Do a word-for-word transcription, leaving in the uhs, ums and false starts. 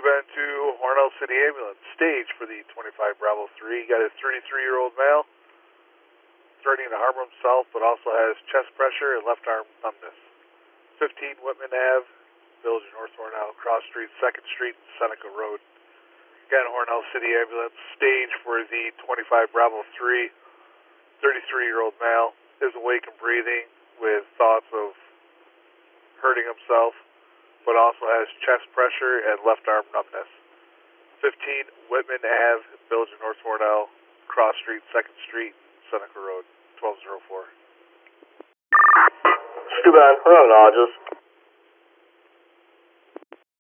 Stuban to Hornell City Ambulance. Stage for the twenty-five Bravo three. Got a thirty-three-year-old male threatening to harm himself, but also has chest pressure and left arm numbness. fifteen Whitman Avenue, Village of North Hornell, Cross Street, second Street, Seneca Road. Again, Hornell City Ambulance. Stage for the twenty-five Bravo three. thirty-three-year-old male is awake and breathing with thoughts of hurting himself, but also has chest pressure and left arm numbness. fifteen Whitman Avenue, Village of North Hornell, Cross Street, second Street, Seneca Road, twelve oh four. Stuban, we're on August.